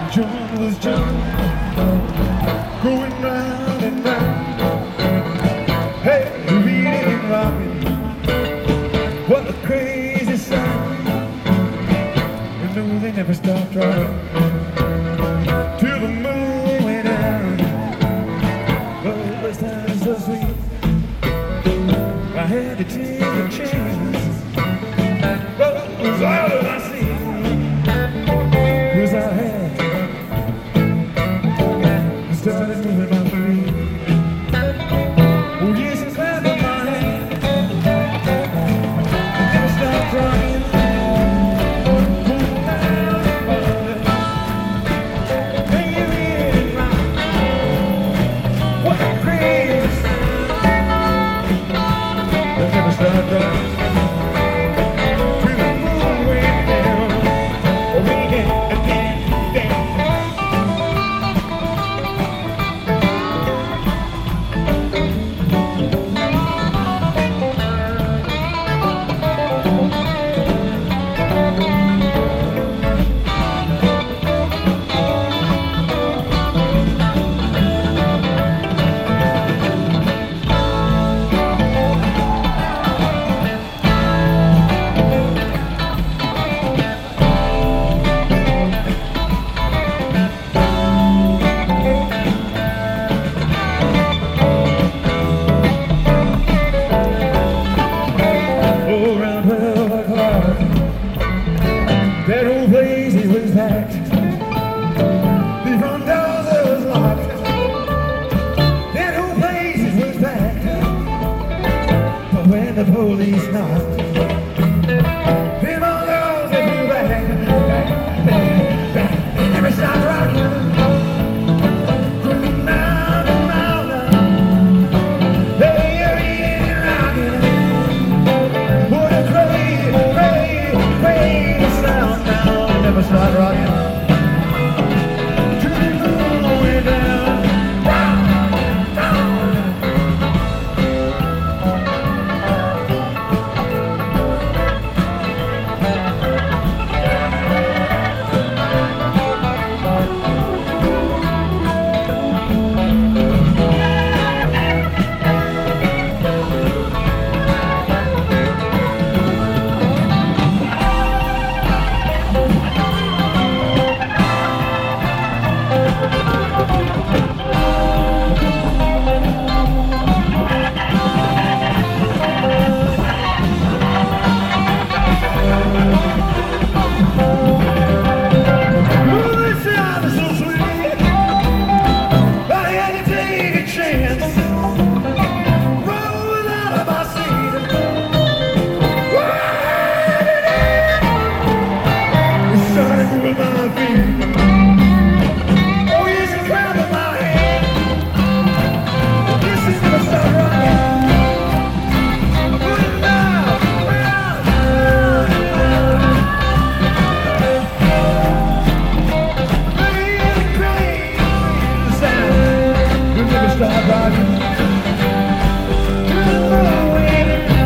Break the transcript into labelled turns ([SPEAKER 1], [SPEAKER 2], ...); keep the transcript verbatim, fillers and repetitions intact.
[SPEAKER 1] John was John, going round and round. Hey, reading and rocking, what a crazy sound. You know they never stopped rocking till the moon went down. Oh, this time is so sweet, I had to take a chance. But it was all that I see, 'cause I had started moving my feet. Oh yes, it's clapped in my hand. I never stopped crying. What a craze! I never stopped crying. Till the moon went down. Oh, we get again, down. That old place, it was packed. The front doors, it was locked. That old place, it was packed. But when the police knocked, them old girls, they flew back. Never stopped rocking. Going round and round. Hey, you're rocking. What a crazy, crazy, crazy sound now. Never stop rocking.